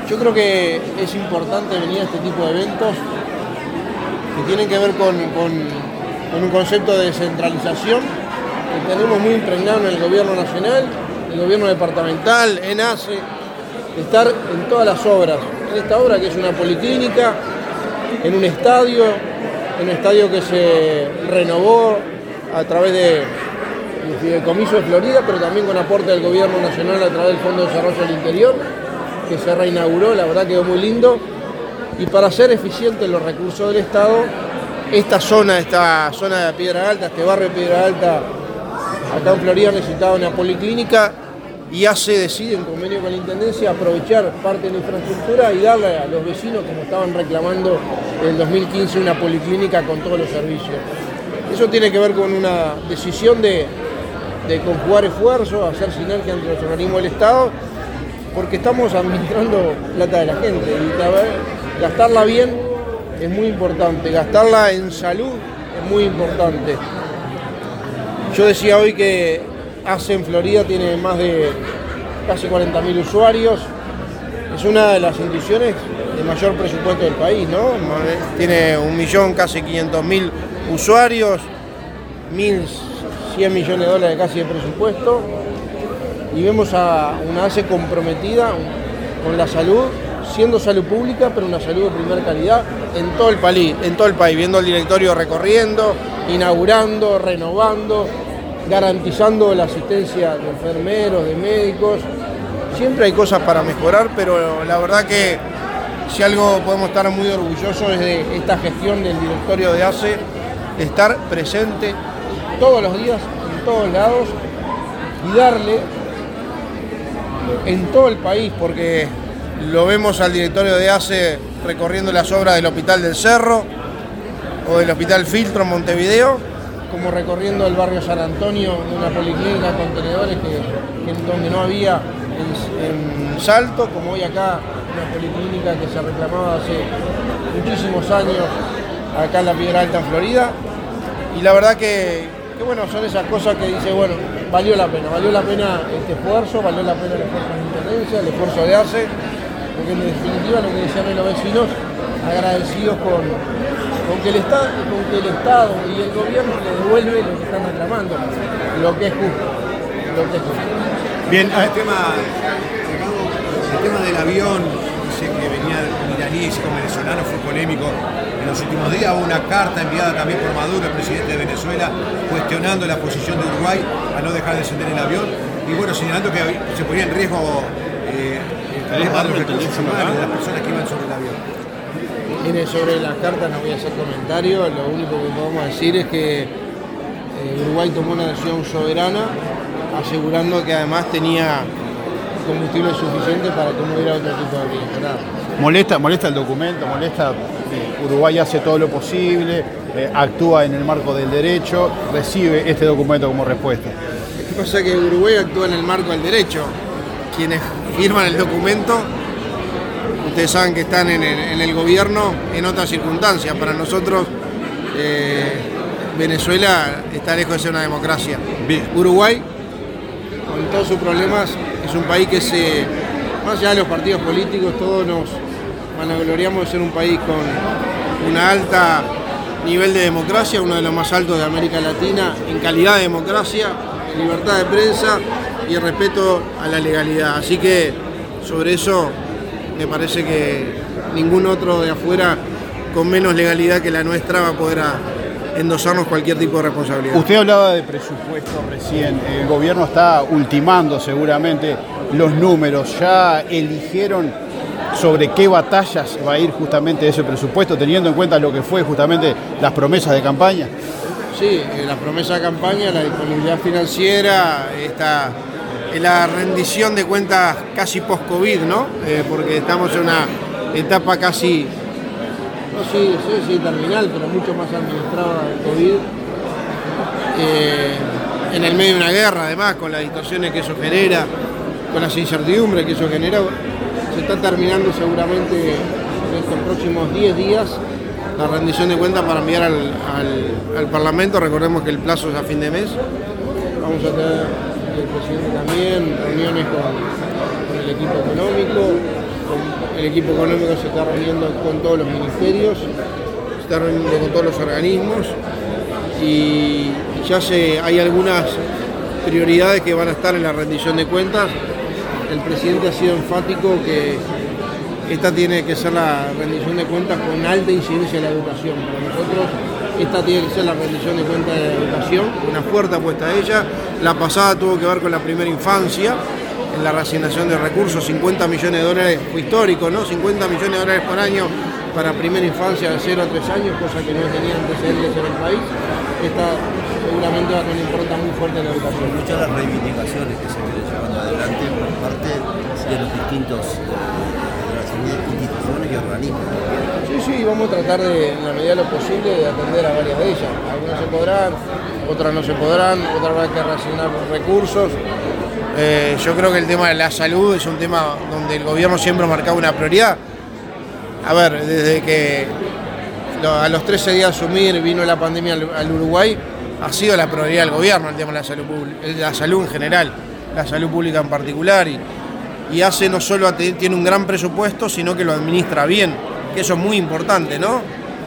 Yo creo que es importante venir a este tipo de eventos que tienen que ver con un concepto de descentralización que tenemos muy impregnado en el gobierno nacional, el gobierno departamental, en ACE, estar en todas las obras. En esta obra que es una policlínica, en un estadio que se renovó a través del Fideicomiso de Florida, pero también con aporte del gobierno nacional a través del Fondo de Desarrollo del Interior, que se reinauguró, la verdad quedó muy lindo. Y para hacer eficientes los recursos del Estado, esta zona de Piedra Alta, este barrio de Piedra Alta, acá en Florida necesitaba una policlínica y ACE decide en convenio con la Intendencia aprovechar parte de la infraestructura y darle a los vecinos, como estaban reclamando en el 2015, una policlínica con todos los servicios. Eso tiene que ver con una decisión de conjugar esfuerzos, hacer sinergia entre los organismos del Estado, porque estamos administrando plata de la gente y gastarla bien es muy importante, gastarla en salud es muy importante. Yo decía hoy que ACE en Florida tiene más de casi 40.000 usuarios, es una de las instituciones de mayor presupuesto del país, ¿no? Tiene 1.000.000, casi 500.000 usuarios, 1.100 millones de dólares casi de presupuesto, y vemos a una ACE comprometida con la salud, siendo salud pública, pero una salud de primera calidad en todo el país, viendo el directorio recorriendo, inaugurando, renovando, garantizando la asistencia de enfermeros, de médicos. Siempre hay cosas para mejorar, pero la verdad que si algo podemos estar muy orgullosos es de esta gestión del directorio de ACE, de estar presente todos los días, en todos lados, y darle en todo el país, porque lo vemos al directorio de ACE recorriendo las obras del Hospital del Cerro o del Hospital Filtro en Montevideo, como recorriendo el barrio San Antonio, una policlínica con contenedores donde no había en Salto, como hoy acá, una policlínica que se reclamaba hace muchísimos años acá en la Piedra Alta en Florida. Y la verdad que bueno, son esas cosas que dice, bueno, valió la pena este esfuerzo, valió la pena el esfuerzo de la Intendencia, el esfuerzo de ACE, porque en definitiva lo que decían hoy los vecinos, agradecidos con que el Estado y el gobierno le devuelve lo que están reclamando, lo que es justo. Bien, el tema del avión, dice que venía iraní y con venezolano, fue polémico. En los últimos días hubo una carta enviada también por Maduro, el presidente de Venezuela, cuestionando la posición de Uruguay a no dejar de descender el avión y bueno, señalando que se ponía en riesgo los recursos humanos de las personas que iban sobre el avión. Mire, sobre las cartas no voy a hacer comentarios, lo único que podemos decir es que Uruguay tomó una decisión soberana, asegurando que además tenía combustible suficiente para que no hubiera otro tipo de riesgo. Molesta el documento, Uruguay hace todo lo posible, actúa en el marco del derecho, recibe este documento como respuesta. Lo que pasa es que Uruguay actúa en el marco del derecho. Quienes firman el documento, ustedes saben que están en el gobierno en otras circunstancias. Para nosotros, Venezuela está lejos de ser una democracia. Bien. Uruguay, con todos sus problemas, es un país que más allá de los partidos políticos, todos nos vanagloriamos de ser un país con un alto nivel de democracia, uno de los más altos de América Latina en calidad de democracia, libertad de prensa y el respeto a la legalidad. Así que sobre eso me parece que ningún otro de afuera con menos legalidad que la nuestra va a poder endosarnos cualquier tipo de responsabilidad. Usted hablaba de presupuesto recién, el gobierno está ultimando seguramente los números, ya eligieron sobre qué batallas va a ir justamente ese presupuesto, teniendo en cuenta lo que fue justamente las promesas de campaña. Sí, la promesa de campaña, la disponibilidad financiera, la rendición de cuentas casi post-COVID, ¿no? Porque estamos en una etapa casi, no sé si terminal, pero mucho más administrada del COVID, en el medio de una guerra, además, con las distorsiones que eso genera, con las incertidumbres que eso genera. Se está terminando seguramente en estos próximos 10 días la rendición de cuentas para enviar al Parlamento. Recordemos que el plazo es a fin de mes. Vamos a tener el presidente también reuniones con el equipo económico, el equipo económico se está reuniendo con todos los ministerios, se está reuniendo con todos los organismos y ya hay algunas prioridades que van a estar en la rendición de cuentas. El presidente ha sido enfático que esta tiene que ser la rendición de cuentas con alta incidencia en la educación. Para nosotros esta tiene que ser la rendición de cuentas de la educación, una fuerte apuesta a ella. La pasada tuvo que ver con la primera infancia, en la reasignación de recursos, 50 millones de dólares, fue histórico, ¿no? 50 millones de dólares por año para primera infancia de 0 a 3 años, cosa que no tenía antecedentes en el país. Esta seguramente va a tener una impronta muy fuerte en la educación. Muchas de las reivindicaciones que se vienen llevando adelante por parte de los distintos instituciones y organismos. Sí, vamos a tratar de, en la medida de lo posible, de atender a varias de ellas. Algunas se podrán, otras no se podrán, otras habrá que reasignar recursos. Yo creo que el tema de la salud es un tema donde el gobierno siempre ha marcado una prioridad. A ver, desde que a los 13 días de asumir vino la pandemia al Uruguay, ha sido la prioridad del gobierno el tema de la salud en general, la salud pública en particular, y hace no solo tiene un gran presupuesto, sino que lo administra bien, que eso es muy importante, ¿no?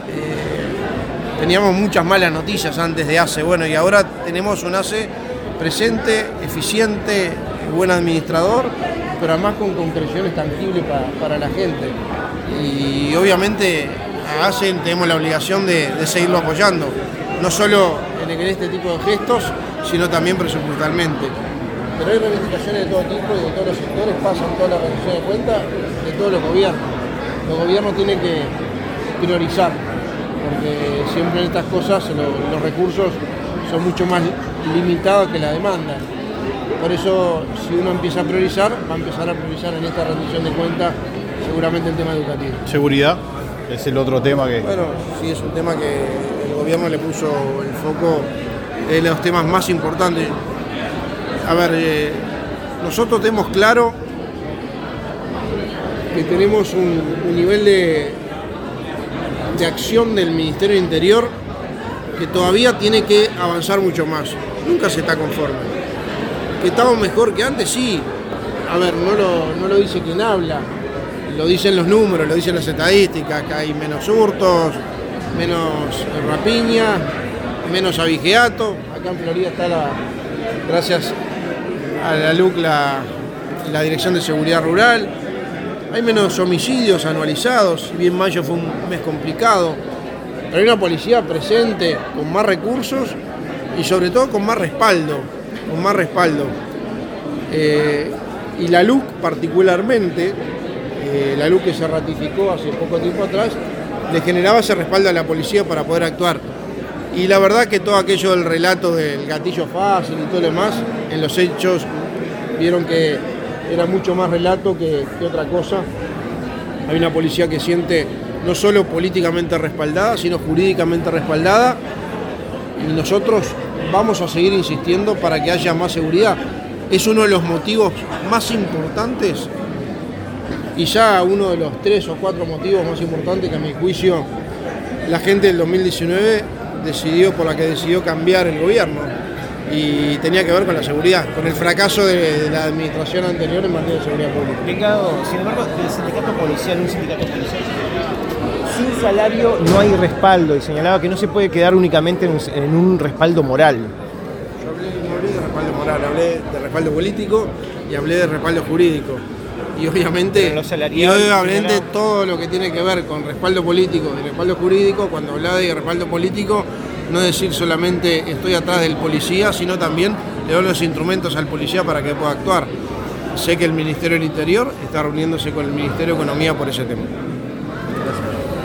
Teníamos muchas malas noticias antes de ACE, bueno, y ahora tenemos un ACE presente, eficiente, buen administrador, pero además con concreciones tangibles para la gente. Y obviamente a ACE tenemos la obligación de seguirlo apoyando, no solo en este tipo de gestos, sino también presupuestalmente. Pero hay reivindicaciones de todo tipo y de todos los sectores, pasan toda la rendición de cuentas de todos los gobiernos. Los gobiernos tienen que priorizar, porque siempre en estas cosas los recursos son mucho más limitados que la demanda. Por eso, si uno empieza a priorizar, va a empezar a priorizar en esta rendición de cuentas seguramente el tema educativo. Seguridad es el otro tema que... Bueno, sí, es un tema que el gobierno le puso el foco de los temas más importantes. A ver, nosotros tenemos claro que tenemos un nivel de acción del Ministerio del Interior que todavía tiene que avanzar mucho más. Nunca se está conforme. ¿Que estamos mejor que antes? Sí. A ver, no lo dice quien habla, lo dicen los números, lo dicen las estadísticas, que hay menos hurtos, menos rapiña, menos abigeato. Acá en Florida está gracias a la LUC, la Dirección de Seguridad Rural. Hay menos homicidios anualizados, si bien mayo fue un mes complicado, pero hay una policía presente, con más recursos y sobre todo con más respaldo. Y la LUC particularmente, la LUC que se ratificó hace poco tiempo atrás, le generaba ese respaldo a la policía para poder actuar. Y la verdad que todo aquello del relato del gatillo fácil y todo lo demás, en los hechos vieron que era mucho más relato que otra cosa. Hay una policía que siente no solo políticamente respaldada, sino jurídicamente respaldada. Y nosotros vamos a seguir insistiendo para que haya más seguridad. Es uno de los motivos más importantes, y ya uno de los 3 o 4 motivos más importantes que a mi juicio la gente del 2019 por la que decidió cambiar el gobierno, y tenía que ver con la seguridad, con el fracaso de la administración anterior en materia de seguridad pública. Ricardo, sin embargo, un sindicato policial, sin salario no hay respaldo, y señalaba que no se puede quedar únicamente en un respaldo moral. Yo no hablé de respaldo moral, hablé de respaldo político y hablé de respaldo jurídico. Y obviamente todo lo que tiene que ver con respaldo político y respaldo jurídico, cuando hablaba de respaldo político, no es decir solamente estoy atrás del policía, sino también le doy los instrumentos al policía para que pueda actuar. Sé que el Ministerio del Interior está reuniéndose con el Ministerio de Economía por ese tema.